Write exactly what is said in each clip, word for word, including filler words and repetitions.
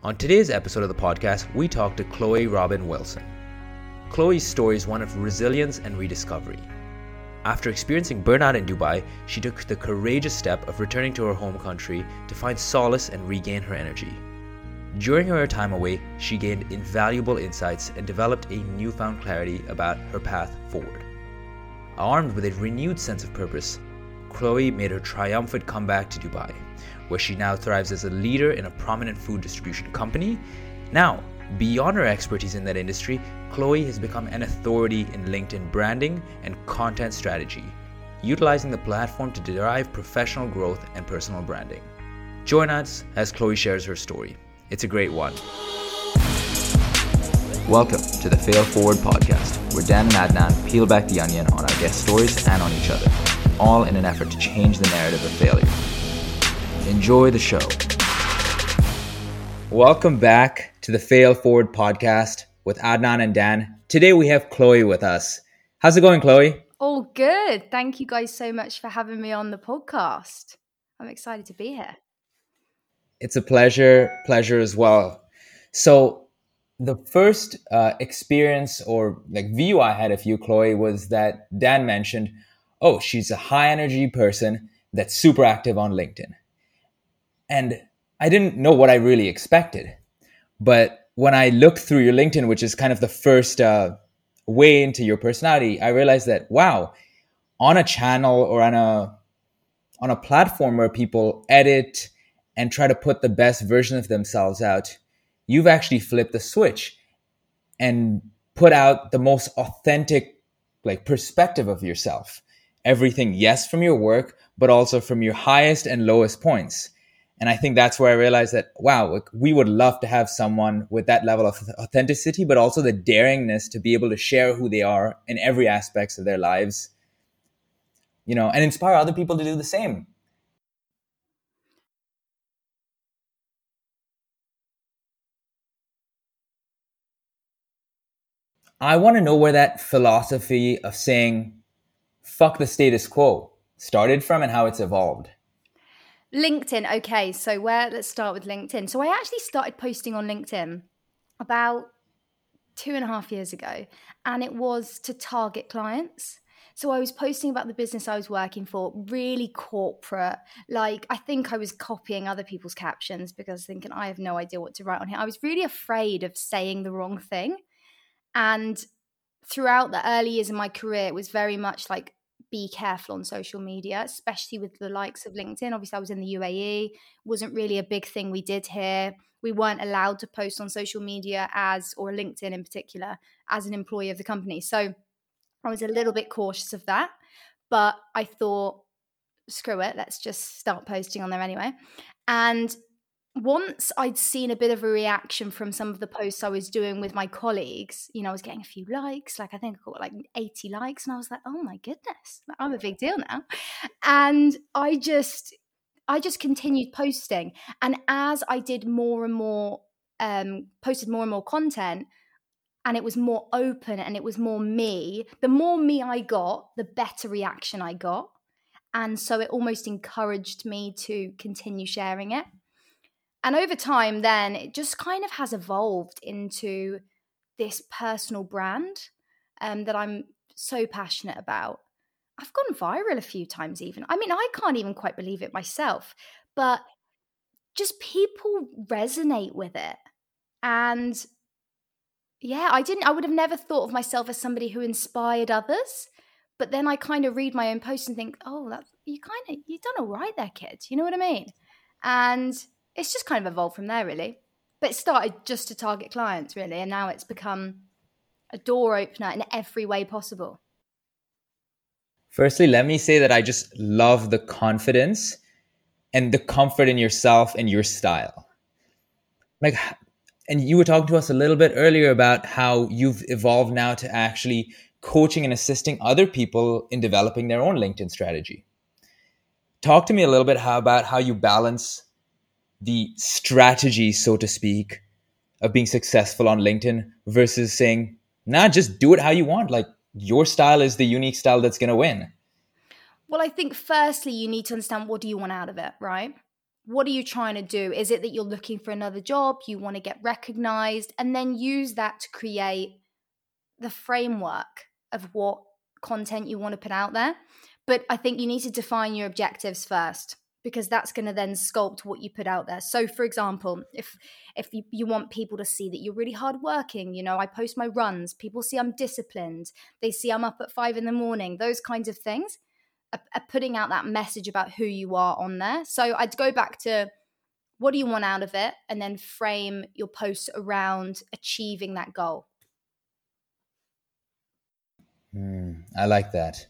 On today's episode of the podcast, we talk to Chloe Robin Wilson. Chloe's story is one of resilience and rediscovery. After experiencing burnout in Dubai, she took the courageous step of returning to her home country to find solace and regain her energy. During her time away, she gained invaluable insights and developed a newfound clarity about her path forward. Armed with a renewed sense of purpose, Chloe made her triumphant comeback to Dubai, where she now thrives as a leader in a prominent food distribution company. Now, beyond her expertise in that industry, Chloe has become an authority in LinkedIn branding and content strategy, utilizing the platform to derive professional growth and personal branding. Join us as Chloe shares her story. It's a great one. Welcome to the Fail Forward podcast, where Dan and Adnan peel back the onion on our guest stories and on each other, all in an effort to change the narrative of failure. Enjoy the show. Welcome back to the Fail Forward podcast with Adnan and Dan. Today we have Chloe with us. How's it going, Chloe? All good. Thank you guys so much for having me on the podcast. I'm excited to be here. It's a pleasure, pleasure as well. So the first uh, experience or like view I had of you, Chloe, was that Dan mentioned, oh, she's a high energy person that's super active on LinkedIn. And I didn't know what I really expected. But when I looked through your LinkedIn, which is kind of the first uh, way into your personality, I realized that, wow, on a channel or on a on a platform where people edit and try to put the best version of themselves out, you've actually flipped the switch and put out the most authentic like perspective of yourself. Everything, yes, from your work, but also from your highest and lowest points. And I think that's where I realized that, wow, we would love to have someone with that level of authenticity, but also the daringness to be able to share who they are in every aspect of their lives, you know, and inspire other people to do the same. I want to know where that philosophy of saying, fuck the status quo started from and how it's evolved. LinkedIn. Okay, so where? Let's start with LinkedIn. So I actually started posting on LinkedIn about two and a half years ago, and it was to target clients. So I was posting about the business I was working for, really corporate. Like, I think I was copying other people's captions because I was thinking, I have no idea what to write on here. I was really afraid of saying the wrong thing. And throughout the early years of my career, it was very much like, be careful on social media, especially with the likes of LinkedIn. Obviously, I was in the U A E. It wasn't really a big thing we did here. We weren't allowed to post on social media as, or LinkedIn in particular, as an employee of the company. So I was a little bit cautious of that. But I thought, screw it, let's just start posting on there anyway. And once I'd seen a bit of a reaction from some of the posts I was doing with my colleagues, you know, I was getting a few likes, like I think I got like eighty likes, and I was like, oh my goodness, I'm a big deal now. And I just, I just continued posting. And as I did more and more, um, posted more and more content, and it was more open and it was more me, the more me I got, the better reaction I got. And so it almost encouraged me to continue sharing it. And over time, then, it just kind of has evolved into this personal brand um, that I'm so passionate about. I've gone viral a few times even. I mean, I can't even quite believe it myself, but just people resonate with it. And yeah, I didn't, I would have never thought of myself as somebody who inspired others. But then I kind of read my own posts and think, oh, that's, you kind of, you've done all right there, kid. You know what I mean? And it's just kind of evolved from there, really. But it started just to target clients, really. And now it's become a door opener in every way possible. Firstly, let me say that I just love the confidence and the comfort in yourself and your style. Like, and you were talking to us a little bit earlier about how you've evolved now to actually coaching and assisting other people in developing their own LinkedIn strategy. Talk to me a little bit how, about how you balance the strategy, so to speak, of being successful on LinkedIn versus saying, nah, just do it how you want. Like, your style is the unique style that's going to win. Well, I think firstly, you need to understand, what do you want out of it, right? what are you trying to do? Is it that you're looking for another job? You want to get recognized, and then use that to create the framework of what content you want to put out there. But I think you need to define your objectives first, because that's going to then sculpt what you put out there. So for example, if if you, you want people to see that you're really hardworking, you know, I post my runs, people see I'm disciplined, they see I'm up at five in the morning, those kinds of things, are, are putting out that message about who you are on there. So I'd go back to, what do you want out of it? And then frame your posts around achieving that goal. Mm, I like that.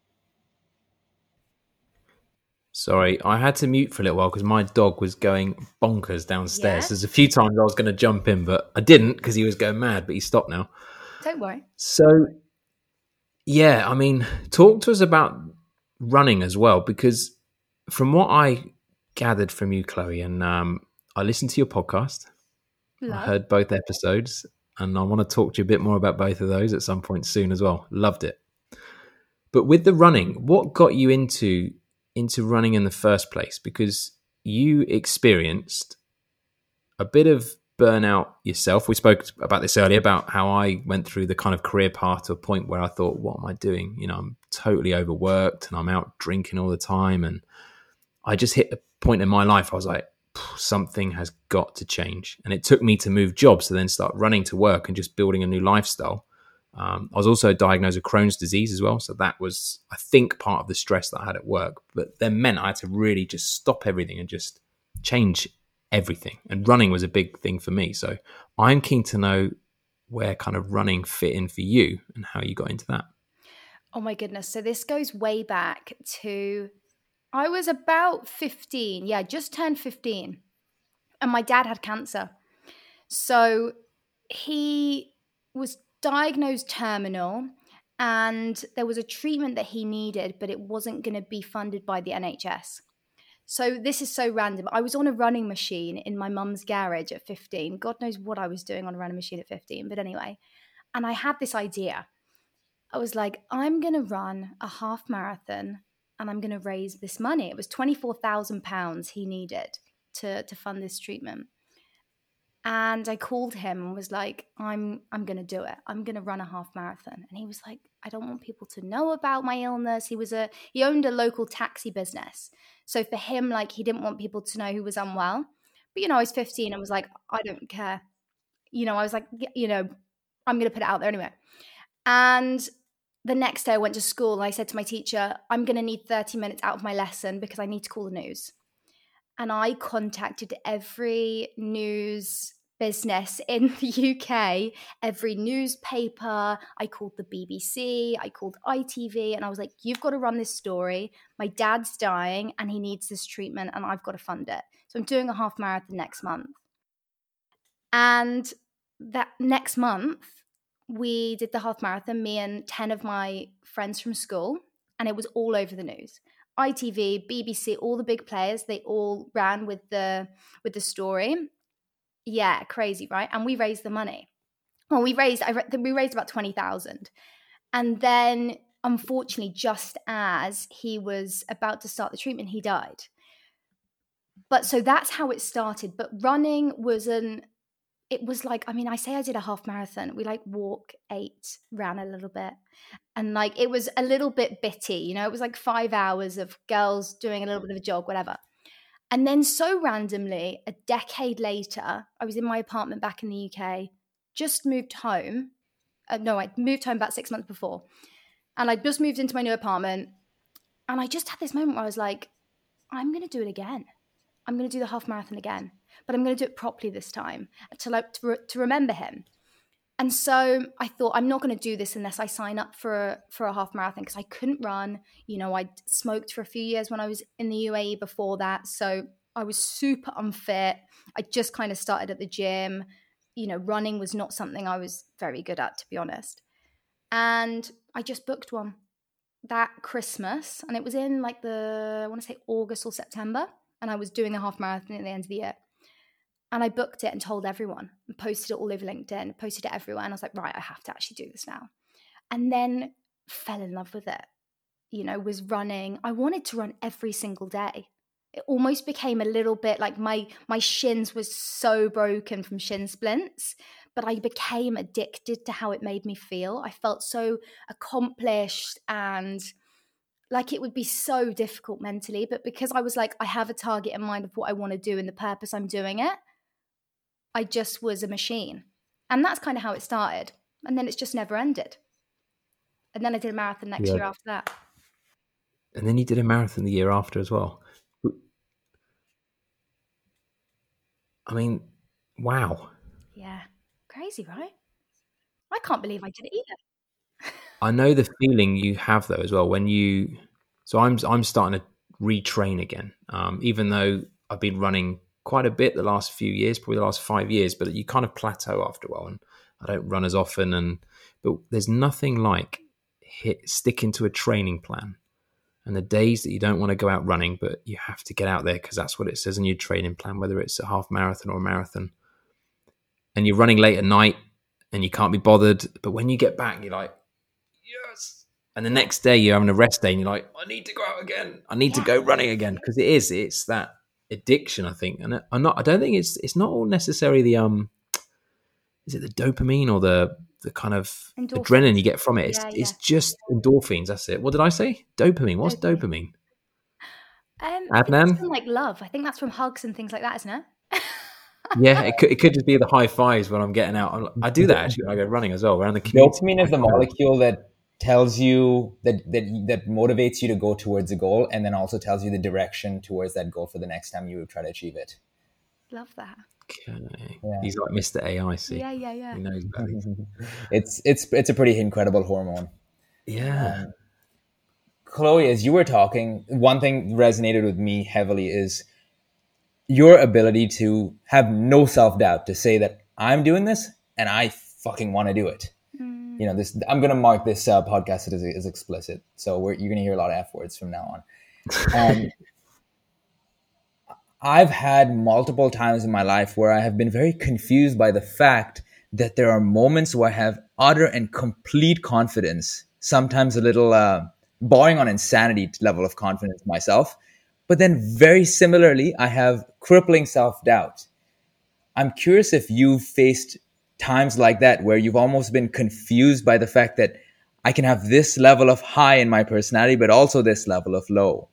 Sorry, I had to mute for a little while because my dog was going bonkers downstairs. Yeah? There's a few times I was going to jump in, but I didn't because he was going mad, but he stopped now. Don't worry. So, yeah, I mean, talk to us about running as well, because from what I gathered from you, Chloe, and um, I listened to your podcast. Love. I heard both episodes, and I want to talk to you a bit more about both of those at some point soon as well. Loved it. But with the running, what got you into into running in the first place? Because you experienced a bit of burnout yourself. We spoke about this earlier, about how I went through the kind of career path to a point where I thought, what am I doing? You know, I'm totally overworked and I'm out drinking all the time. And I just hit a point in my life. I was like, something has got to change. And it took me to move jobs to then start running to work and just building a new lifestyle. Um, I was also diagnosed with Crohn's disease as well. So that was, I think, part of the stress that I had at work. But then meant I had to really just stop everything and just change everything. And running was a big thing for me. So I'm keen to know where kind of running fit in for you and how you got into that. Oh my goodness. So this goes way back to, I was about fifteen. Yeah, just turned fifteen. And my dad had cancer. So he was diagnosed terminal, and there was a treatment that he needed, but it wasn't going to be funded by the N H S. So this is so random. I was on a running machine in my mum's garage at fifteen. God knows what I was doing on a running machine at fifteen. But anyway, and I had this idea. I was like, I'm going to run a half marathon and I'm going to raise this money. It was twenty-four thousand pounds he needed to, to fund this treatment. And I called him and was like, I'm I'm going to do it. I'm going to run a half marathon. And he was like, I don't want people to know about my illness. He was a he owned a local taxi business. So for him, like, he didn't want people to know he was unwell. But, you know, I was fifteen and was like, I don't care. You know, I was like, you know, I'm going to put it out there anyway. And the next day I went to school and I said to my teacher, I'm going to need thirty minutes out of my lesson because I need to call the news. And I contacted every news business in the U K, every newspaper. I called the B B C, I called I T V, and I was like, you've got to run this story. My dad's dying and he needs this treatment and I've got to fund it. So I'm doing a half marathon next month. And that next month, we did the half marathon, me and ten of my friends from school, and it was all over the news. I T V, B B C, all the big players, they all ran with the with the story. Yeah, crazy, right? And we raised the money. Well, we raised I we raised about twenty thousand. And then, unfortunately, just as he was about to start the treatment, he died. But so that's how it started. But running was an it was like, I mean, I say I did a half marathon. We like walk, ate, ran a little bit. And like, it was a little bit bitty, you know, it was like five hours of girls doing a little bit of a jog, whatever. And then so randomly, a decade later, I was in my apartment back in the U K, just moved home. Uh, no, I moved home about six months before. And I just moved into my new apartment. And I just had this moment where I was like, I'm going to do it again. I'm going to do the half marathon again, but I'm going to do it properly this time to like to, re- to remember him. And so I thought, I'm not going to do this unless I sign up for a, for a half marathon, because I couldn't run. You know, I smoked for a few years when I was in the U A E before that. So I was super unfit. I just kind of started at the gym. You know, running was not something I was very good at, to be honest. And I just booked one that Christmas. And it was in like the, I want to say August or September. And I was doing a half marathon at the end of the year. And I booked it and told everyone and posted it all over LinkedIn, posted it everywhere. And I was like, right, I have to actually do this now. And then fell in love with it, you know, was running. I wanted to run every single day. it almost became a little bit like my my shins was so broken from shin splints, but I became addicted to how it made me feel. I felt so accomplished and like it would be so difficult mentally, but because I was like, I have a target in mind of what I want to do and the purpose I'm doing it, I just was a machine. And that's kind of how it started. And then it's just never ended. And then I did a marathon next Yeah. year after that. And then you did a marathon the year after as well. I mean, wow. Yeah. Crazy, right? I can't believe I did it either. I know the feeling you have though as well when you. So I'm I'm starting to retrain again, um, even though I've been running quite a bit the last few years, probably the last five years. But you kind of plateau after a while, and I don't run as often. And but there's nothing like hit sticking to a training plan. And the days that you don't want to go out running, but you have to get out there because that's what it says in your training plan, whether it's a half marathon or a marathon. And you're running late at night and you can't be bothered. But when you get back, you're like, yes. And the next day you're having a rest day and you're like, I need to go out again. I need yeah. to go running again. Because it is, it's that addiction, I think. And I'm not, I don't think it's, it's not all necessarily the, um, is it the dopamine or the, the kind of endorphins. Adrenaline you get from it. It's, yeah, yeah. it's just endorphins. That's it. What did I say? Dopamine. What's dopamine? dopamine? Um, I think that's from like love. I think that's from hugs and things like that, isn't it? Yeah, it could, it could just be the high fives when I'm getting out. I'm, I do that actually when I go running as well. Around the community. Dopamine is the molecule that tells you that, that that motivates you to go towards a goal, and then also tells you the direction towards that goal for the next time you try to achieve it. Love that. Okay. Yeah. He's like Mister A I, see. Yeah, yeah, yeah. He knows about it. It's it's it's a pretty incredible hormone. Yeah. Um, Chloe, as you were talking, one thing resonated with me heavily is your ability to have no self-doubt, to say that I'm doing this and I fucking want to do it. Mm. You know, this. I'm going to mark this uh, podcast as, as explicit. So we're, you're going to hear a lot of F words from now on. Um, I've had multiple times in my life where I have been very confused by the fact that there are moments where I have utter and complete confidence, sometimes a little uh, bordering on insanity level of confidence myself. But then very similarly, I have crippling self-doubt. I'm curious if you've faced times like that where you've almost been confused by the fact that I can have this level of high in my personality, but also this level of low.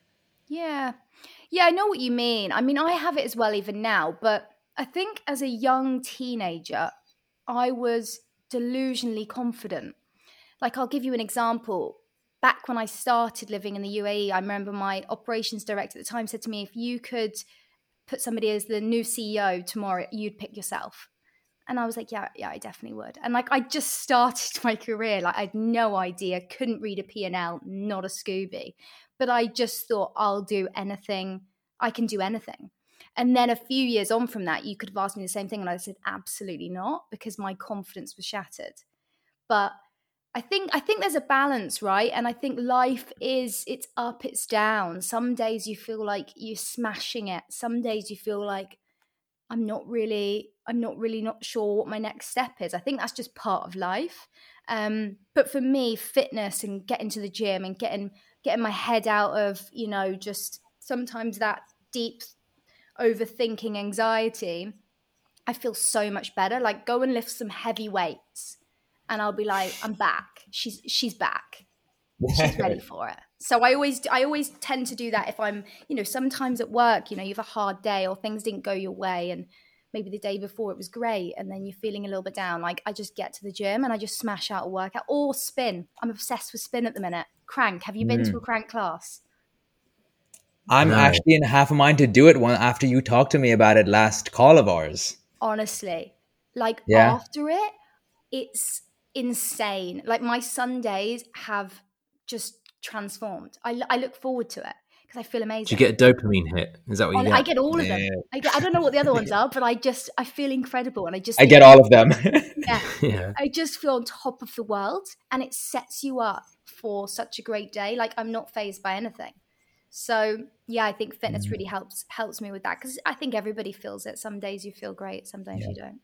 Yeah. Yeah, I know what you mean. I mean, I have it as well even now, but I think as a young teenager, I was delusionally confident. Like, I'll give you an example. Back when I started living in the U A E, I remember my operations director at the time said to me, if you could put somebody as the new C E O tomorrow, you'd pick yourself. And I was like, yeah, yeah, I definitely would. And like, I just started my career. Like, I had no idea, couldn't read a P and L, not a Scooby. But I just thought, I'll do anything. I can do anything. And then a few years on from that, you could have asked me the same thing. And I said, absolutely not, because my confidence was shattered. But I think I think there's a balance, right? And I think life is, it's up, it's down. Some days you feel like you're smashing it. Some days you feel like I'm not really, I'm not really not sure what my next step is. I think that's just part of life. Um, but for me, fitness and getting to the gym and getting getting my head out of, you know, just sometimes that deep overthinking anxiety, I feel so much better. Like, go and lift some heavy weights. And I'll be like, I'm back. She's she's back. She's ready for it. So I always I always tend to do that if I'm, you know, sometimes at work, you know, you have a hard day or things didn't go your way and maybe the day before it was great and then you're feeling a little bit down. Like, I just get to the gym and I just smash out a workout or spin. I'm obsessed with spin at the minute. Crank. Have you been mm. to a crank class? I'm no. actually in half a mind to do it one after you talked to me about it last call of ours. Honestly, like yeah. after it, it's insane. Like, my Sundays have just transformed. I, I look forward to it because I feel amazing. Do you get a dopamine hit? Is that what you get? I get all of them. Yeah. I, get, I don't know what the other ones are, but I just, I feel incredible. And I just, I get all of them. yeah, yeah. I just feel on top of the world and it sets you up for such a great day. Like, I'm not fazed by anything. So yeah, I think fitness mm. really helps, helps me with that. Cause I think everybody feels it. Some days you feel great. Some days yeah. you don't.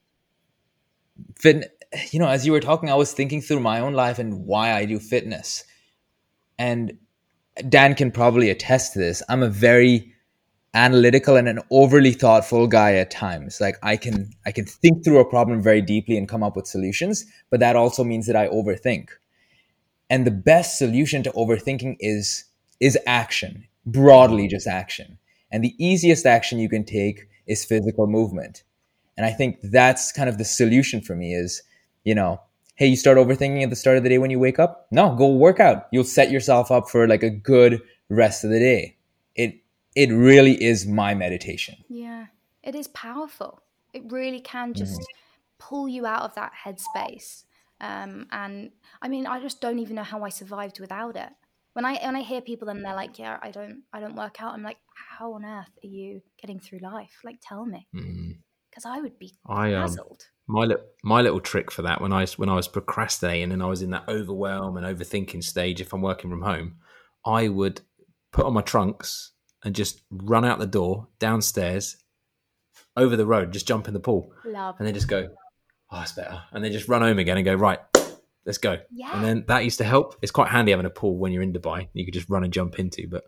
Fit, you know, as you were talking, I was thinking through my own life and why I do fitness. And Dan can probably attest to this. I'm a very analytical and an overly thoughtful guy at times. Like I can I can think through a problem very deeply and come up with solutions, but that also means that I overthink. And the best solution to overthinking is is action, broadly just action. And the easiest action you can take is physical movement. And I think that's kind of the solution for me is, you know, hey, you start overthinking at the start of the day when you wake up? No, go work out. You'll set yourself up for like a good rest of the day. It it really is my meditation. Yeah, it is powerful. It really can just mm-hmm. pull you out of that headspace. Um, and I mean, I just don't even know how I survived without it. When I when I hear people and they're like, yeah, I don't I don't work out. I'm like, how on earth are you getting through life? Like, tell me. Because mm. I would be dazzled. Um, my, li- my little trick for that, when I, when I was procrastinating and I was in that overwhelm and overthinking stage, if I'm working from home, I would put on my trunks and just run out the door, downstairs, over the road, just jump in the pool. Love. And then just go, oh, that's better. And then just run home again and go, right, let's go. Yeah. And then that used to help. It's quite handy having a pool when you're in Dubai. You could just run and jump into. But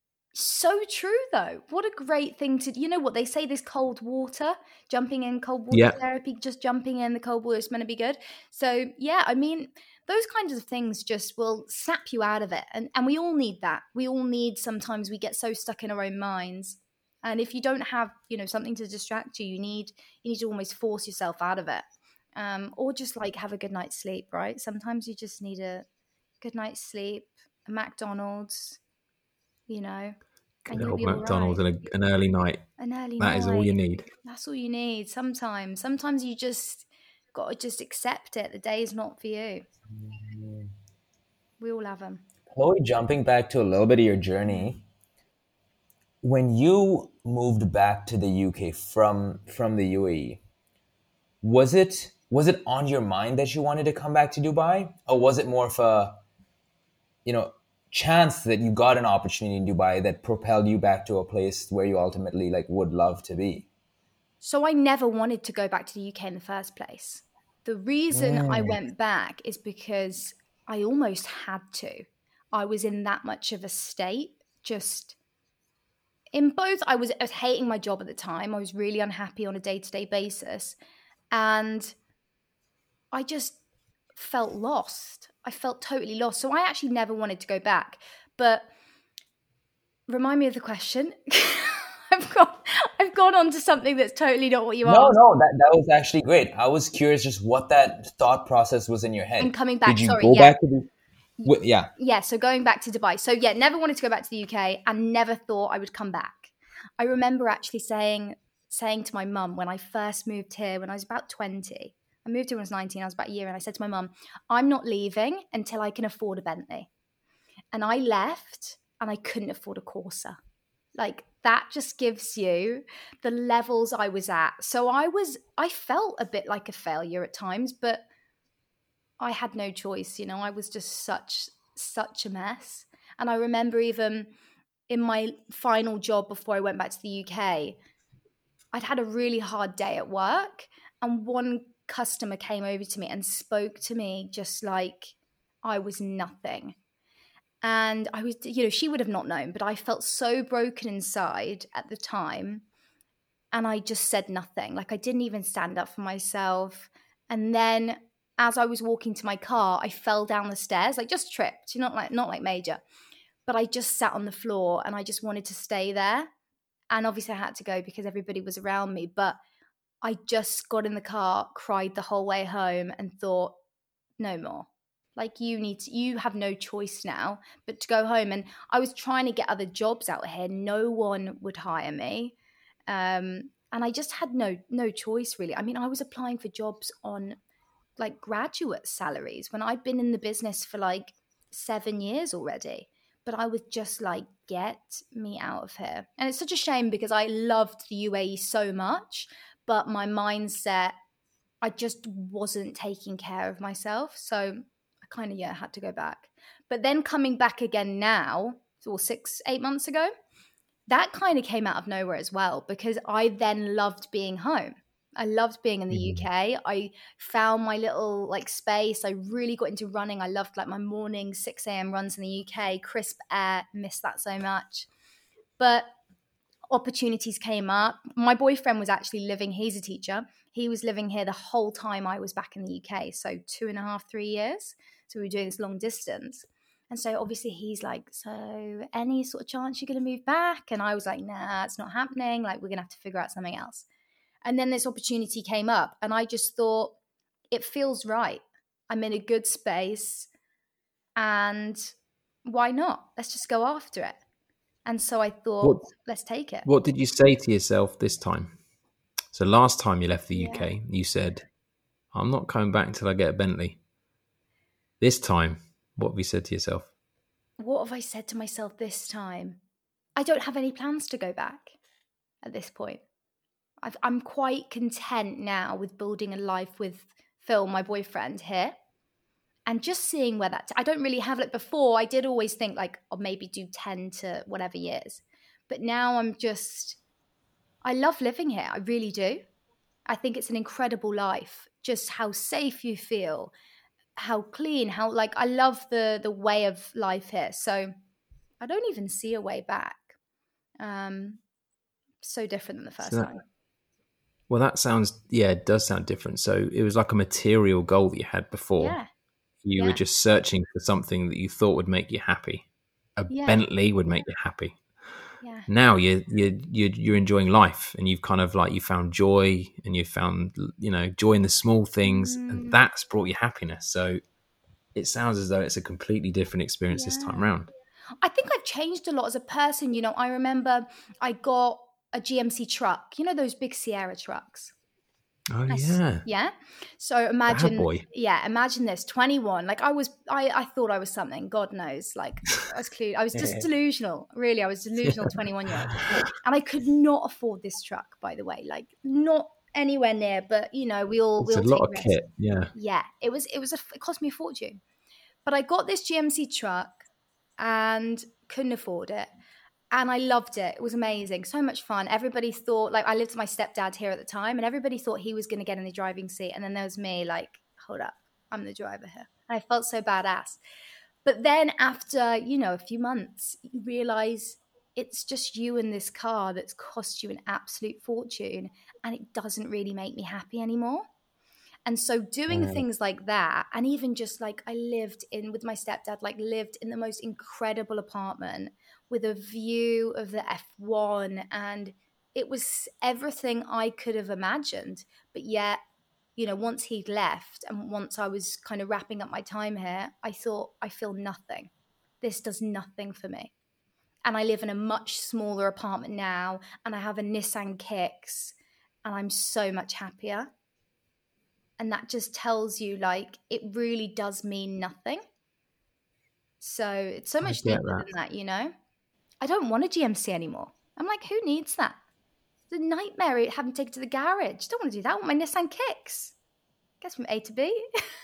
so true, though. What a great thing to, you know what they say, this cold water, jumping in cold water yeah. therapy, just jumping in the cold water is meant to be good. So yeah, I mean, those kinds of things just will snap you out of it. And, and we all need that. We all need, sometimes we get so stuck in our own minds. And if you don't have, you know, something to distract you, you need, you need to almost force yourself out of it. Um, or just like have a good night's sleep, right? Sometimes you just need a good night's sleep, a McDonald's, you know. Good old McDonald's right. and a, an early night. An early that night. That is all you need. That's all you need sometimes. Sometimes you just got to just accept it. The day is not for you. Mm-hmm. We all have them. Chloe, jumping back to a little bit of your journey, when you moved back to the U K from from the U A E, was it was it on your mind that you wanted to come back to Dubai, or was it more of a, you know, chance that you got an opportunity in Dubai that propelled you back to a place where you ultimately like would love to be? So I never wanted to go back to the U K in the first place. The reason mm. I went back is because I almost had to. I was in that much of a state, just in both. I was, I was hating my job at the time. I was really unhappy on a day-to-day basis. And I just felt lost. I felt totally lost. So I actually never wanted to go back. But remind me of the question. I've got I've gone on to something that's totally not what you asked. No, no, that, that was actually great. I was curious just what that thought process was in your head. And coming back, Did you sorry, go yeah. back to the w- yeah. Yeah, so going back to Dubai. So yeah, never wanted to go back to the U K and never thought I would come back. I remember actually saying saying to my mum when I first moved here when I was about twenty. I moved here when I was nineteen, I was about a year, and I said to my mum, I'm not leaving until I can afford a Bentley. And I left and I couldn't afford a Corsa. Like, that just gives you the levels I was at. So I was, I felt a bit like a failure at times, but I had no choice. You know, I was just such, such a mess. And I remember even in my final job before I went back to the U K, I'd had a really hard day at work, and one customer came over to me and spoke to me just like I was nothing. And I was, you know, she would have not known, but I felt so broken inside at the time. And I just said nothing. Like, I didn't even stand up for myself. And then as I was walking to my car, I fell down the stairs, like just tripped, not like, not like major, but I just sat on the floor and I just wanted to stay there. And obviously I had to go because everybody was around me, but I just got in the car, cried the whole way home and thought, no more. Like, you need to, you have no choice now but to go home. And I was trying to get other jobs out here. No one would hire me. Um, and I just had no, no choice really. I mean, I was applying for jobs on like graduate salaries when I'd been in the business for like seven years already. But I was just like, get me out of here. And it's such a shame because I loved the U A E so much, but my mindset, I just wasn't taking care of myself. So I kind of, yeah, had to go back. But then coming back again now, or six, eight months ago, that kind of came out of nowhere as well, because I then loved being home. I loved being in the Mhm. U K. I found my little like space. I really got into running. I loved like my morning six a.m. runs in the U K, crisp air, missed that so much. But opportunities came up. My boyfriend was actually living, he's a teacher. He was living here the whole time I was back in the U K. So two and a half, three years. So we were doing this long distance. And so obviously he's like, so any sort of chance you're going to move back? And I was like, nah, it's not happening. Like, we're going to have to figure out something else. And then this opportunity came up and I just thought, it feels right. I'm in a good space and why not? Let's just go after it. And so I thought, What let's take it. What did you say to yourself this time? So last time you left the Yeah. U K, you said, I'm not coming back until I get a Bentley. This time, what have you said to yourself? What have I said to myself this time? I don't have any plans to go back at this point. I've, I'm quite content now with building a life with Phil, my boyfriend, here. And just seeing where that, I don't really have it before. I did always think like, I'll maybe do ten to whatever years. But now I'm just, I love living here. I really do. I think it's an incredible life. Just how safe you feel, how clean, how like, I love the the way of life here. So I don't even see a way back. Um, so different than the first So that- time. Well, that sounds, yeah, it does sound different. So it was like a material goal that you had before. Yeah. You Yeah. were just searching for something that you thought would make you happy. A Yeah. Bentley would make you happy. Yeah. Now you're, you're, you're, you're enjoying life and you've kind of like, you found joy and you found, you know, joy in the small things Mm. and that's brought you happiness. So it sounds as though it's a completely different experience this time Yeah. around. I think I've changed a lot as a person. You know, I remember I got a G M C truck, you know, those big Sierra trucks. Oh, I s- yeah. Yeah. So imagine, boy. yeah, imagine this, twenty-one. Like I was, I, I thought I was something, God knows. Like I was clue, I was just delusional. Really, I was delusional twenty-one year old. And I could not afford this truck, by the way, like not anywhere near, but you know, we all, we It's a all lot take of risks. kit. Yeah. Yeah, it was, it was, a, it cost me a fortune. But I got this G M C truck and couldn't afford it. And I loved it. It was amazing. So much fun. Everybody thought, like, I lived with my stepdad here at the time, and everybody thought he was going to get in the driving seat. And then there was me, like, hold up, I'm the driver here. And I felt so badass. But then after, you know, a few months, you realize it's just you in this car that's cost you an absolute fortune, and it doesn't really make me happy anymore. And so doing Mm. things like that, and even just like I lived in with my stepdad, like lived in the most incredible apartment with a view of the F one. And it was everything I could have imagined. But yet, you know, once he'd left and once I was kind of wrapping up my time here, I thought, I feel nothing. This does nothing for me. And I live in a much smaller apartment now, and I have a Nissan Kicks, and I'm so much happier. And that just tells you, like, it really does mean nothing. So it's so much get deeper that. than that, you know? I don't want a G M C anymore. I'm like, who needs that? It's a nightmare having to take it to the garage. Don't want to do that. I want my Nissan Kicks. Gets from A to B.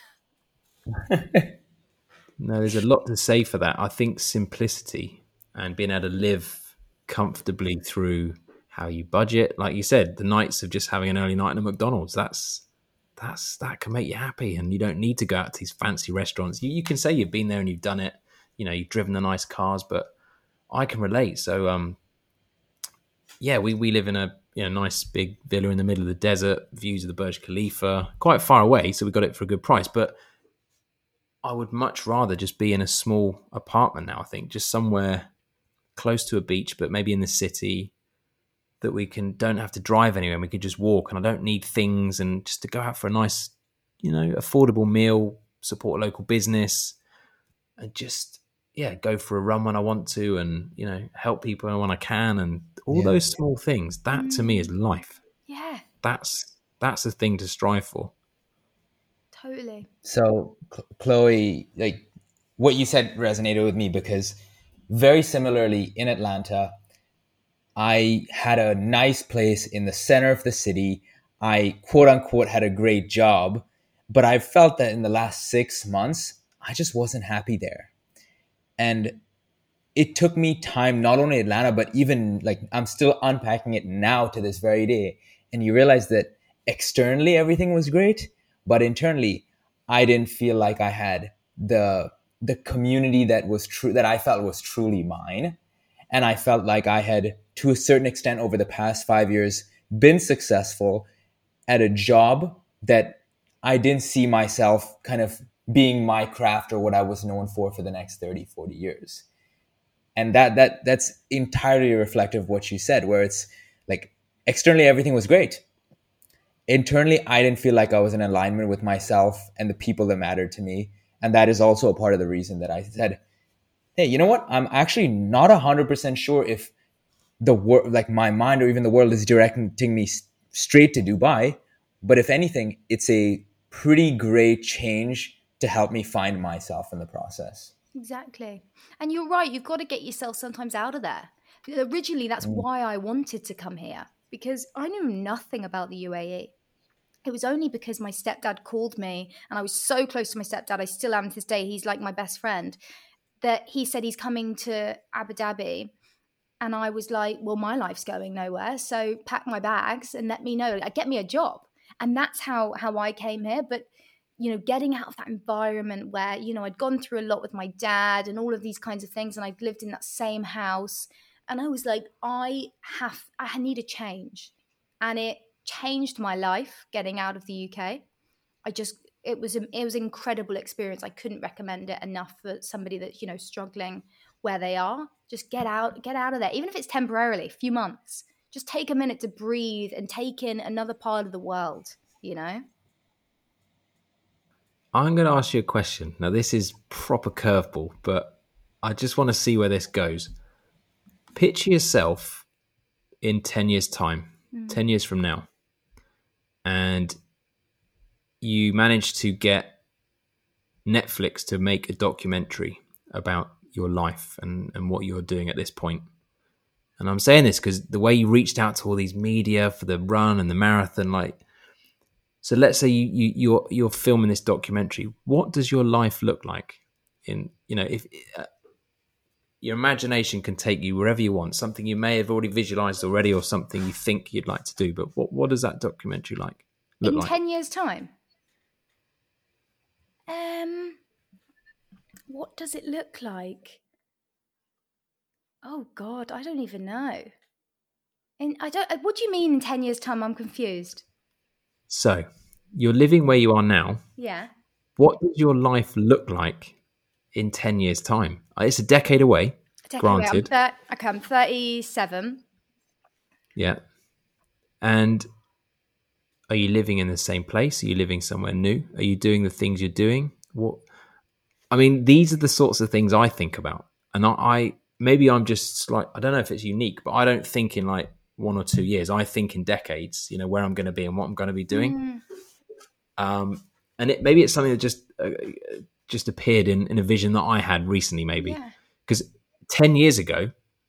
No, there's a lot to say for that. I think simplicity and being able to live comfortably through how you budget, like you said, the nights of just having an early night at a McDonald's, that's that's that can make you happy, and you don't need to go out to these fancy restaurants. You, you can say you've been there and you've done it, you know, you've driven the nice cars, but I can relate. So, um, yeah, we we live in a you know nice big villa in the middle of the desert, views of the Burj Khalifa, quite far away, so we got it for a good price, but I would much rather just be in a small apartment now, I think, just somewhere close to a beach, but maybe in the city that we can don't have to drive anywhere. And we can just walk, and I don't need things, and just to go out for a nice, you know, affordable meal, support a local business, and just, yeah, go for a run when I want to, and, you know, help people when I can. And all Yeah. those small things, that to me is life. Yeah, That's, that's the thing to strive for. totally. So, Ch- Chloe, like what you said resonated with me because very similarly in Atlanta, I had a nice place in the center of the city. I quote unquote had a great job, but I felt that in the last six months, I just wasn't happy there. And it took me time, not only Atlanta, but even like I'm still unpacking it now to this very day. And you realize that externally everything was great, but internally I didn't feel like I had the the community that was true that I felt was truly mine. And I felt like I had, to a certain extent over the past five years, been successful at a job that I didn't see myself kind of being my craft or what I was known for for the next thirty, forty years. And that that that's entirely reflective of what you said, where it's like externally everything was great. Internally, I didn't feel like I was in alignment with myself and the people that mattered to me. And that is also a part of the reason that I said, hey, you know what? I'm actually not one hundred percent sure if the world, like my mind or even the world, is directing me s- straight to Dubai. But if anything, it's a pretty great change to help me find myself in the process. Exactly. And you're right. You've got to get yourself sometimes out of there. Originally, that's Mm. why I wanted to come here, because I knew nothing about the U A E. It was only because my stepdad called me, and I was so close to my stepdad. I still am to this day. He's like my best friend. That he said he's coming to Abu Dhabi. And I was like, well, my life's going nowhere. So pack my bags and let me know. Like, get me a job. And that's how how I came here. But, you know, getting out of that environment where, you know, I'd gone through a lot with my dad and all of these kinds of things. And I'd lived in that same house. And I was like, I have, I need a change. And it changed my life getting out of the U K. I just, it was, a, it was an incredible experience. I couldn't recommend it enough for somebody that's, you know, struggling where they are. Just get out, get out of there. Even if it's temporarily, a few months, just take a minute to breathe and take in another part of the world, you know? I'm going to ask you a question. Now, this is proper curveball, but I just want to see where this goes. Picture yourself in ten years' time, mm. ten years from now, and you manage to get Netflix to make a documentary about your life and, and what you're doing at this point. And I'm saying this because the way you reached out to all these media for the run and the marathon, like, so let's say you, you you're you're filming this documentary. What does your life look like? In you know, if uh, your imagination can take you wherever you want, something you may have already visualized already, or something you think you'd like to do. But what what does that documentary like look in like? ten years' time? Um, what does it look like? Oh God, I don't even know. And I don't. What do you mean in ten years' time? I'm confused. So, you're living where you are now. Yeah. What does your life look like in ten years' time? It's a decade away, a decade granted. Away. I'm thir- okay, I'm thirty-seven. Yeah. And are you living in the same place? Are you living somewhere new? Are you doing the things you're doing? What? I mean, these are the sorts of things I think about. And I, I maybe I'm just like, I don't know if it's unique, but I don't think in like one or two years. I think in decades, you know, where I'm going to be and what I'm going to be doing. Mm. Um, and it, maybe it's something that just uh, just appeared in, in a vision that I had recently, maybe. Because yeah. ten years ago,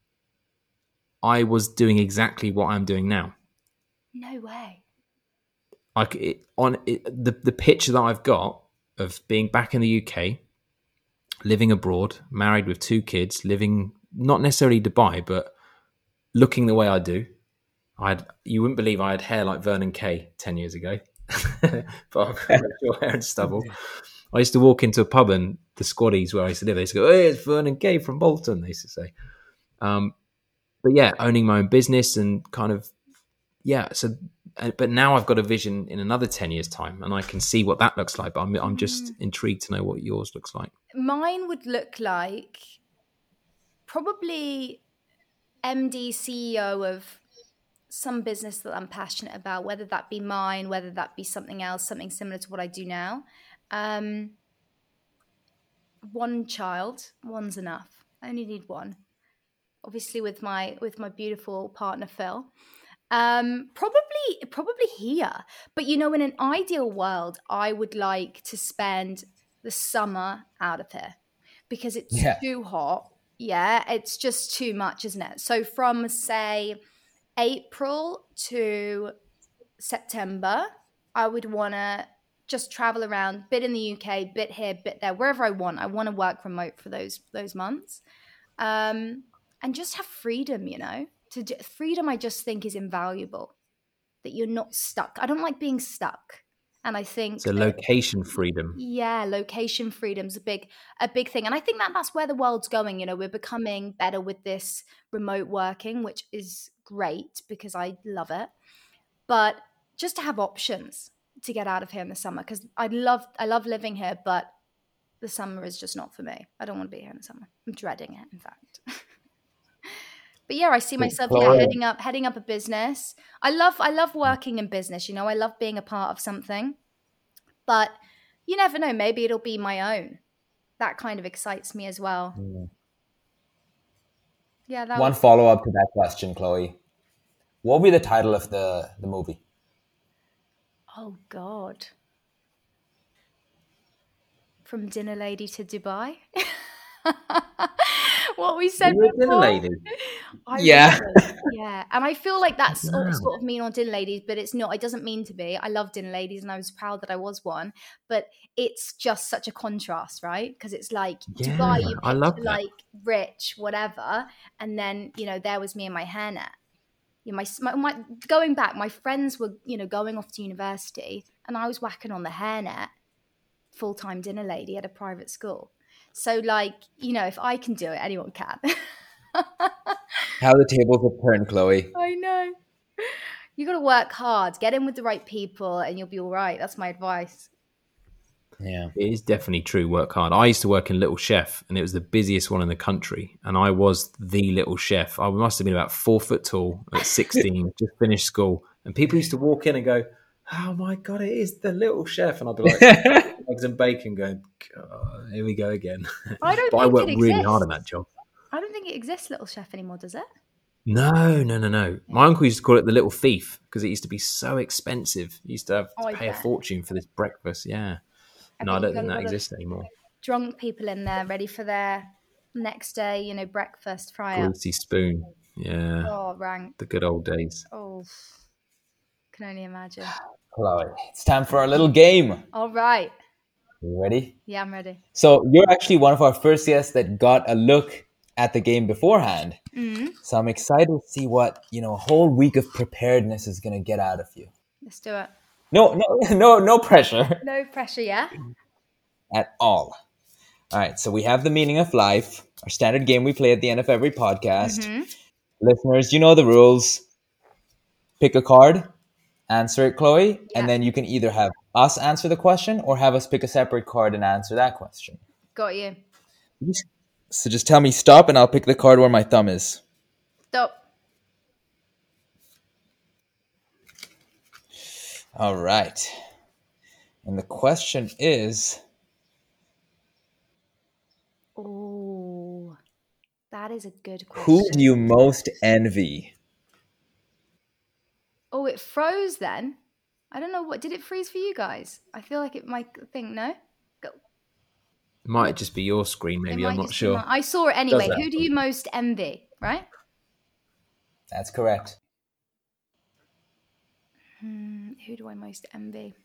I was doing exactly what I'm doing now. No way. Like it, on it, the the picture that I've got of being back in the U K, living abroad, married with two kids, living not necessarily Dubai, but looking the way I do. I had you wouldn't believe I had hair like Vernon Kay ten years ago, but I've got short hair and stubble. I used to walk into a pub and the squaddies where I used to live, they used to go, "Hey, it's Vernon Kay from Bolton." They used to say, um, but yeah, owning my own business and kind of yeah. So, but now I've got a vision in another ten years' time, and I can see what that looks like. But I'm I'm just mm. intrigued to know what yours looks like. Mine would look like probably M D, C E O of some business that I'm passionate about, whether that be mine, whether that be something else, something similar to what I do now. Um, one child, one's enough. I only need one. Obviously, with my with my beautiful partner Phil. Um, probably probably here. But you know, in an ideal world, I would like to spend the summer out of here because it's yeah. too hot. Yeah, it's just too much, isn't it? So from say April to September, I would want to just travel around, bit in the U K, bit here, bit there, wherever I want. I want to work remote for those those months, um, and just have freedom. You know, to do, freedom I just think is invaluable. that you're not stuck. I don't like being stuck. And I think it's a location freedom. Yeah, location freedom's a big a big thing. And I think that that's where the world's going. You know, we're becoming better with this remote working, which is great because I love it. But just to have options to get out of here in the summer, because I love I love living here, but the summer is just not for me. I don't want to be here in the summer. I'm dreading it, in fact. But yeah, I see myself yeah, heading up heading up a business. I love I love working in business, you know, I love being a part of something. But you never know, maybe it'll be my own. That kind of excites me as well. Mm. Yeah, that One was... follow-up to that question, Chloe. What will be the title of the, the movie? Oh God. From Dinner Lady to Dubai. What we said You're before. a dinner lady. I Yeah. really, yeah. And I feel like that's Wow. sort, sort of mean on Dinner Ladies, but it's not. It doesn't mean to be. I love Dinner Ladies and I was proud that I was one. But it's just such a contrast, right? Because it's like Yeah, Dubai, you I love picture that. like rich, whatever. And then, you know, there was me in my hairnet. You know, my, my, my going back, my friends were, you know, going off to university and I was whacking on the hairnet, full-time dinner lady at a private school. So, like, you know, if I can do it, anyone can. How the tables have turned, Chloe. I know. You got to work hard, get in with the right people, and you'll be all right. That's my advice. Yeah. It is definitely true. Work hard. I used to work in Little Chef, and it was the busiest one in the country. And I was the little chef. I must have been about four foot tall at sixteen, just finished school. And people used to walk in and go, "Oh my God, it is the little chef!" And I'd be like, eggs and bacon, going, "God, here we go again." I don't but think I worked it really exists. hard on that job. I don't think it exists, Little Chef, anymore, does it? No, no, no, no. My uncle used to call it the little thief because it used to be so expensive. He used to have to Oh, I pay a bet. fortune for this breakfast. Yeah. I No, I bet don't you've got think a that lot of exists anymore. drunk people in there ready for their next day, you know, breakfast fry up. Greasy spoon. Yeah. Oh, rank. The good old days. Oh, can only imagine. Chloe, it's time for our little game. All right. You ready? Yeah, I'm ready. So you're actually one of our first guests that got a look at the game beforehand. Mm-hmm. So I'm excited to see what, you know, a whole week of preparedness is going to get out of you. Let's do it. No, no, no, no pressure No pressure, yeah? at all. All right. So we have the meaning of life, our standard game we play at the end of every podcast. Mm-hmm. Listeners, you know the rules. Pick a card, answer it, Chloe, Yeah. and then you can either have us answer the question or have us pick a separate card and answer that question. Got you. So just tell me stop and I'll pick the card where my thumb is. Stop. All right. And the question is, Oh, that is a good question. who do you most envy? Oh, it froze then. I don't know what. Did it freeze for you guys? I feel like it might think, no? Go. It might just be your screen, It maybe. might I'm not just be sure. my- I saw it anyway. Does Who do you most envy, right? That's correct. Hmm, who do I most envy?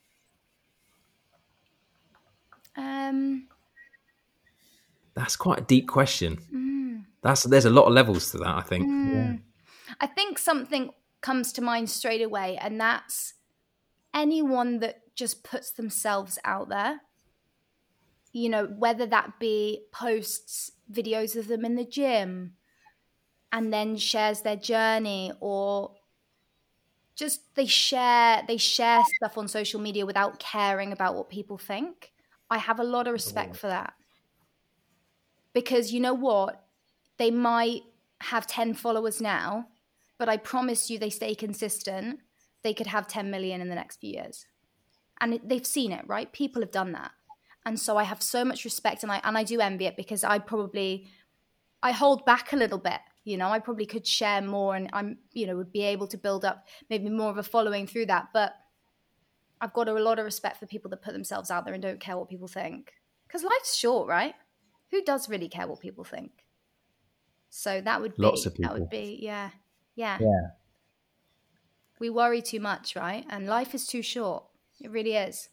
Um, That's quite a deep question. mm, That's There's a lot of levels to that, I think. mm. I think something comes to mind straight away, and that's anyone that just puts themselves out there. You know, whether that be posts videos of them in the gym and then shares their journey, or just they share they share stuff on social media without caring about what people think. I have a lot of respect for that. Because you know what? They might have ten followers now, but I promise you they stay consistent. They could have ten million in the next few years. And it, they've seen it, right? People have done that. And so I have so much respect, and I and I do envy it, because I probably, I hold back a little bit. You know, I probably could share more, and I'm, you know, would be able to build up maybe more of a following through that. But I've got a lot of respect for people that put themselves out there and don't care what people think. Because life's short, right? Who does really care what people think? So that would be, Lots of that would people. be, yeah, yeah. Yeah. We worry too much, right? And life is too short. It really is.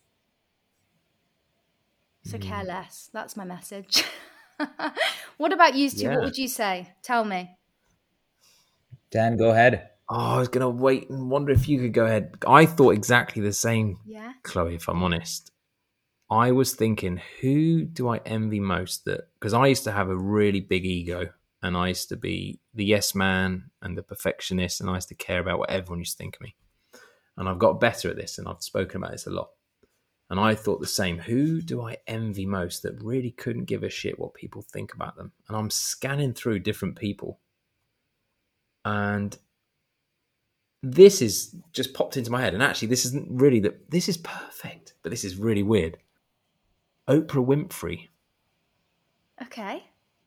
So care less. That's my message. What about you two? Yeah. What would you say? Tell me. Dan, go ahead. Oh, I was going to wait and wonder if you could go ahead. I thought exactly the same, Yeah. Chloe, if I'm honest. I was thinking, who do I envy most? That because I used to have a really big ego, and I used to be the yes man and the perfectionist, and I used to care about what everyone used to think of me. And I've got better at this, and I've spoken about this a lot. And I thought the same. Who do I envy most that really couldn't give a shit what people think about them? And I'm scanning through different people, and this is just popped into my head. And actually, this isn't really that. This is perfect, but this is really weird. Oprah Winfrey. Okay.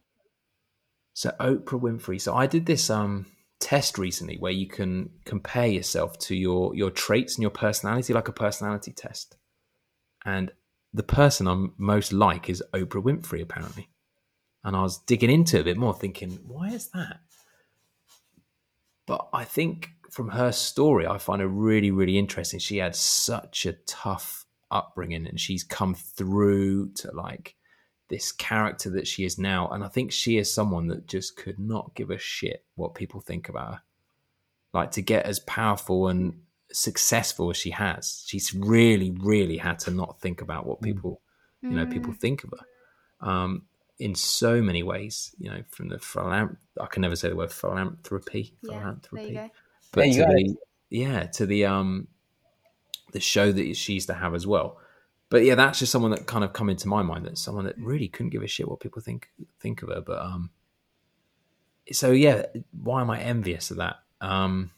So Oprah Winfrey. So I did this um test recently where you can compare yourself to your your traits and your personality, like a personality test. And the person I'm most like is Oprah Winfrey, apparently. And I was digging into it a bit more, thinking, why is that? But I think from her story, I find her really, really interesting. She had such a tough upbringing, and she's come through to like this character that she is now. And I think she is someone that just could not give a shit what people think about her. Like, to get as powerful and successful as she has, she's really, really had to not think about what people, you know, people think of her. Um, in so many ways, you know, from the philanth- I can never say the word philanthropy, Yeah, philanthropy, there you go. but Yeah, you to got the, yeah, to the, um, the show that she used to have as well. But yeah, that's just someone that kind of come into my mind. That's someone that really couldn't give a shit what people think, think of her. But, um, so yeah, why am I envious of that? Um,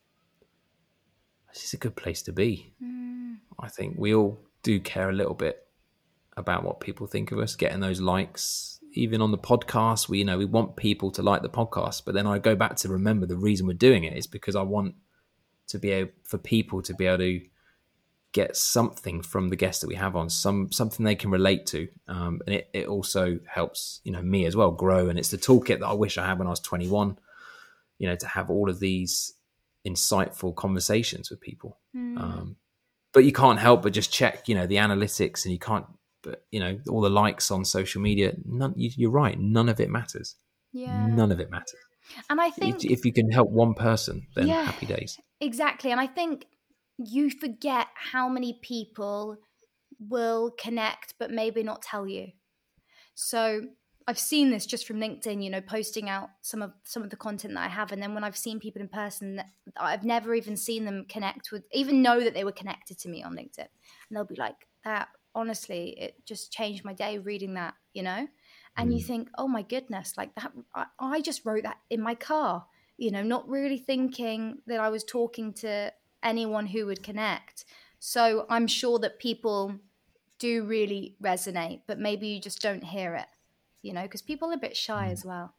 it's a good place to be. Mm. I think we all do care a little bit about what people think of us, getting those likes. Even on the podcast, we, you know, we want people to like the podcast, but then I go back to remember the reason we're doing it is because I want to be able for people to be able to get something from the guests that we have on, some something they can relate to, um, and it, it also helps, you know, me as well grow. And it's the toolkit that I wish I had when I was twenty-one, you know, to have all of these insightful conversations with people. Mm. Um, but you can't help but just check, you know, the analytics, and you can't. But, you know, all the likes on social media, none, you, you're right. None of it matters. Yeah. None of it matters. And I think If, if you can help one person, then yeah, happy days. Exactly. And I think you forget how many people will connect, but maybe not tell you. So I've seen this just from LinkedIn, you know, posting out some of some of the content that I have. And then when I've seen people in person, that I've never even seen them connect with, even know that they were connected to me on LinkedIn. And they'll be like, that, honestly, it just changed my day reading that, you know? And mm. you think, oh my goodness, like that, I, I just wrote that in my car, you know, not really thinking that I was talking to anyone who would connect. So I'm sure that people do really resonate, but maybe you just don't hear it, you know, because people are a bit shy mm. as well.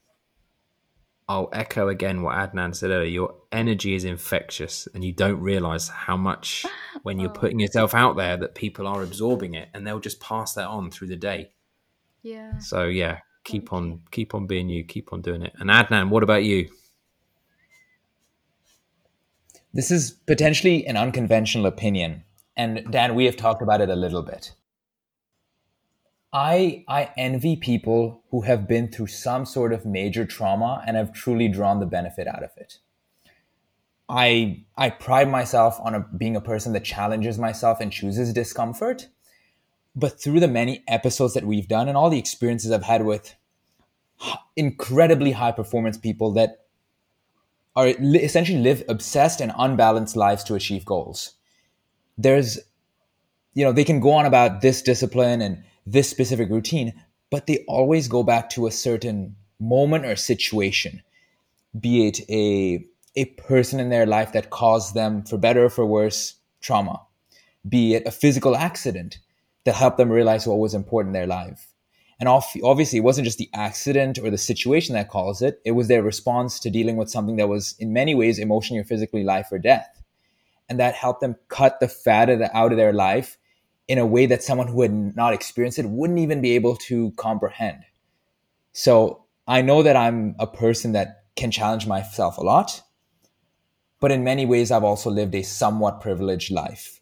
I'll echo again what Adnan said earlier. Your energy is infectious, and you don't realize how much when you're oh. putting yourself out there that people are absorbing it, and they'll just pass that on through the day. Yeah. So yeah, keep Thank on, you. keep on being you, keep on doing it. And Adnan, what about you? This is potentially an unconventional opinion, and Dan, we have talked about it a little bit. I I envy people who have been through some sort of major trauma and have truly drawn the benefit out of it. I I pride myself on a, being a person that challenges myself and chooses discomfort. But through the many episodes that we've done and all the experiences I've had with incredibly high performance people that are li- essentially live obsessed and unbalanced lives to achieve goals. There's, you know, they can go on about this discipline and this specific routine, but they always go back to a certain moment or situation, be it a, a person in their life that caused them, for better or for worse, trauma, be it a physical accident that helped them realize what was important in their life. And obviously, it wasn't just the accident or the situation that caused it. It was their response to dealing with something that was in many ways emotionally or physically life or death. And that helped them cut the fat out of their life in a way that someone who had not experienced it wouldn't even be able to comprehend. So I know that I'm a person that can challenge myself a lot, but in many ways, I've also lived a somewhat privileged life.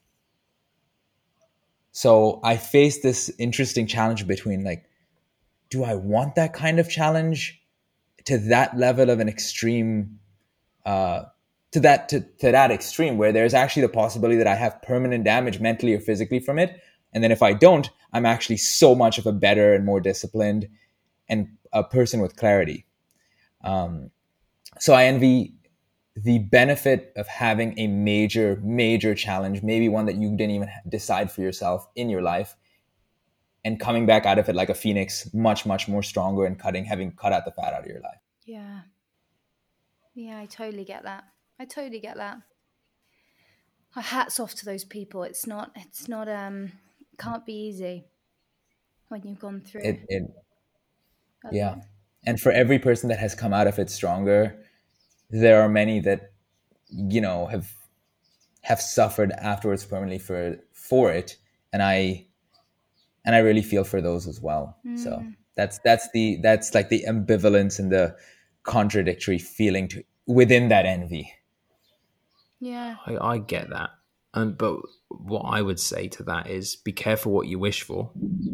So I face this interesting challenge between, like, do I want that kind of challenge to that level of an extreme uh, to that to, to that extreme where there's actually the possibility that I have permanent damage mentally or physically from it. And then if I don't, I'm actually so much of a better and more disciplined and a person with clarity. Um, so I envy the benefit of having a major, major challenge, maybe one that you didn't even decide for yourself in your life, and coming back out of it like a phoenix, much, much more stronger and cutting, having cut out the fat out of your life. Yeah. Yeah, I totally get that. I totally get that. Hats off to those people. It's not, it's not, um, can't be easy when you've gone through it. it a yeah. lot. And for every person that has come out of it stronger, there are many that, you know, have, have suffered afterwards permanently for, for it. And I, and I really feel for those as well. Mm. So that's, that's the, that's like the ambivalence and the contradictory feeling to within that envy. Yeah, I, I get that. And but what I would say to that is be careful what you wish for.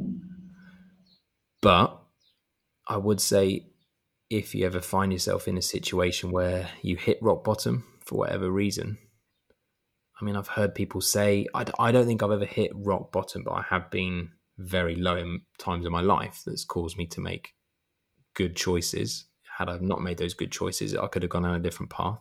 But I would say if you ever find yourself in a situation where you hit rock bottom for whatever reason, I mean, I've heard people say, I, I don't think I've ever hit rock bottom, but I have been very low in times in my life that's caused me to make good choices. Had I not made those good choices, I could have gone on a different path.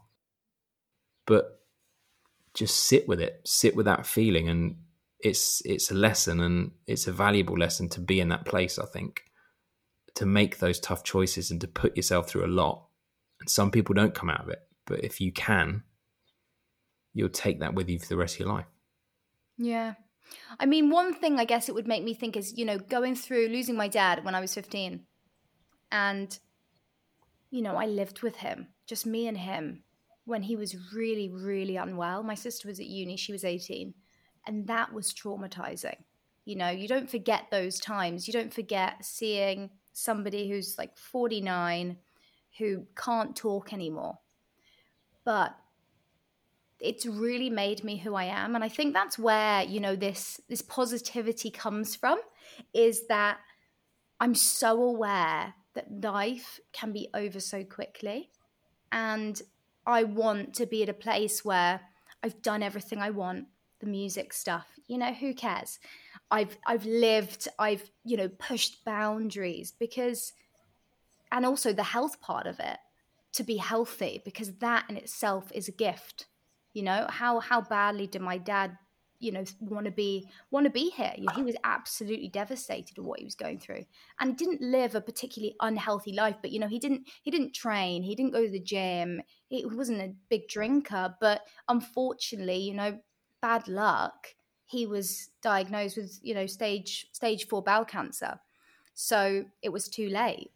But just sit with it, sit with that feeling. And it's it's a lesson, and it's a valuable lesson to be in that place, I think, to make those tough choices and to put yourself through a lot. And some people don't come out of it, but if you can, you'll take that with you for the rest of your life. Yeah. I mean, one thing I guess it would make me think is, you know, going through losing my dad when I was fifteen, and, you know, I lived with him, just me and him, when he was really, really unwell. My sister was at uni, she was eighteen, and that was traumatizing. You know, you don't forget those times. You don't forget seeing somebody who's like forty-nine who can't talk anymore. But it's really made me who I am. And I think that's where, you know, this this positivity comes from, is that I'm so aware that life can be over so quickly. And I want to be at a place where I've done everything I want, the music stuff, you know, who cares? I've I've lived, I've, you know, pushed boundaries, because, and also the health part of it, to be healthy, because that in itself is a gift. You know, how how badly did my dad, you know, want to be want to be here? You know, he was absolutely devastated at what he was going through, and he didn't live a particularly unhealthy life. But you know, he didn't he didn't train, he didn't go to the gym, he wasn't a big drinker. But unfortunately, you know, bad luck, he was diagnosed with, you know, stage stage four bowel cancer, so it was too late.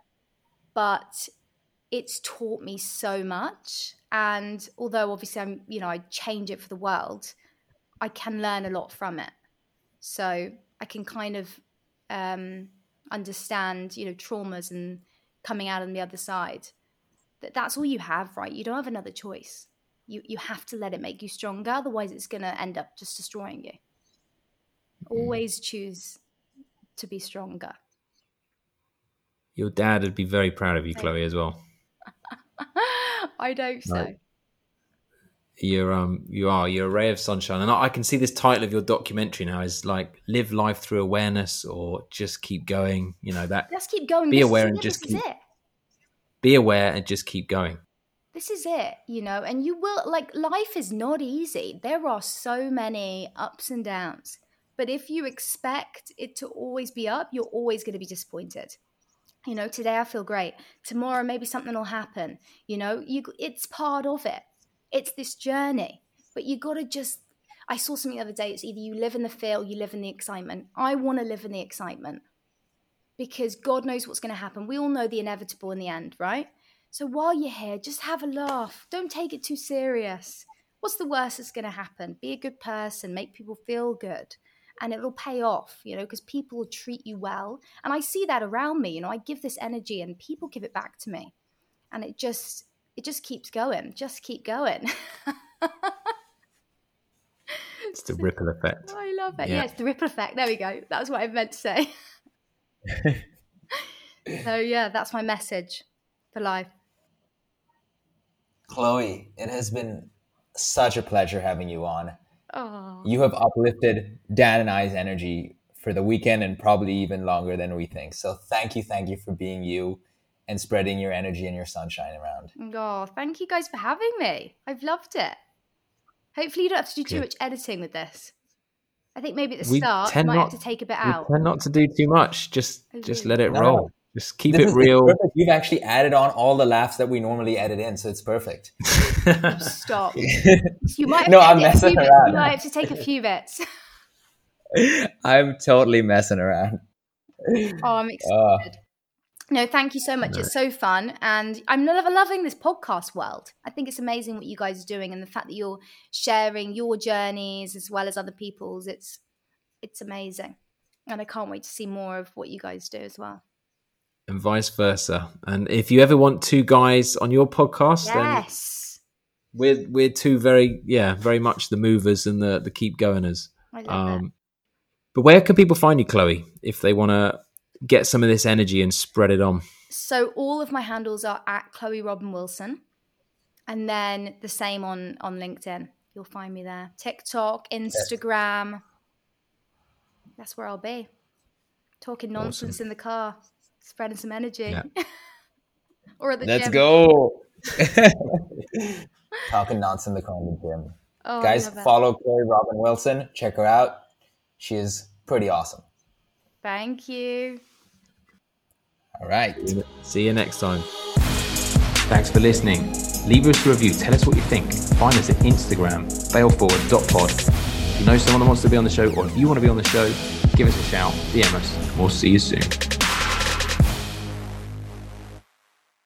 But it's taught me so much. And although obviously I'm, you know, I change it for the world, I can learn a lot from it. So I can kind of um, understand, you know, traumas and coming out on the other side. That that's all you have, right? You don't have another choice. You you have to let it make you stronger. Otherwise, it's going to end up just destroying you. Always choose to be stronger. Your dad would be very proud of you, Chloe, as well. I hope so. Right. You're um you are you're a ray of sunshine, and I, I can see this title of your documentary now is like "Live Life Through Awareness" or "Just Keep Going." You know that. Just keep going. Be this aware is and it. just this keep. Is it. Be aware and just keep going. This is it, you know, and you will, like, life is not easy. There are so many ups and downs, but if you expect it to always be up, you're always going to be disappointed. You know, today I feel great. Tomorrow, maybe something will happen. You know, you it's part of it. It's this journey. But you got to just, I saw something the other day. It's either you live in the fear or you live in the excitement. I want to live in the excitement, because God knows what's going to happen. We all know the inevitable in the end, right? So while you're here, just have a laugh. Don't take it too serious. What's the worst that's going to happen? Be a good person. Make people feel good. And it'll pay off, you know, because people will treat you well. And I see that around me. You know, I give this energy and people give it back to me. And it just, it just keeps going. Just keep going. It's the ripple effect. Oh, I love it. Yeah. yeah, it's the ripple effect. There we go. That's what I meant to say. So yeah, that's my message for life. Chloe, it has been such a pleasure having you on. Oh. You have uplifted Dan and I's energy for the weekend and probably even longer than we think. So thank you, thank you for being you and spreading your energy and your sunshine around. Oh, thank you guys for having me. I've loved it. Hopefully you don't have to do too Good. much editing with this. I think maybe at the We start you tend might not- have to take a bit We out. tend not to do too much. Just Oh, just really? let it No, roll. no. Just keep This it is- it's real. perfect. You've actually added on all the laughs that we normally edit in, so it's perfect. Stop. You might have No, to I'm edit a messing few bits. around. You might have to take a few bits. I'm totally messing around. Oh, I'm excited. Uh, No, thank you so much. No. It's so fun. And I'm lo- loving this podcast world. I think it's amazing what you guys are doing and the fact that you're sharing your journeys as well as other people's. It's it's amazing. And I can't wait to see more of what you guys do as well. And vice versa. And if you ever want two guys on your podcast, then Yes. we're we're two very yeah very much the movers and the the keep goingers. I love it. Um, but where can people find you, Chloe, if they want to get some of this energy and spread it on? So all of my handles are at Chloe Robin Wilson. And then the same on, on LinkedIn. You'll find me there. TikTok, Instagram. That's where I'll be. Talking nonsense Awesome. in the car. Spreading some energy. Yeah. Or at the let's gym. go. Talking nonsense in the car in the gym. Oh, I Guys, love it. follow Chloe Robin Wilson. Check her out. She is pretty awesome. Thank you. All right. See you next time. Thanks for listening. Leave us a review. Tell us what you think. Find us at Instagram, failforward dot pod. If you know someone that wants to be on the show, or if you want to be on the show, give us a shout, D M us. We'll see you soon.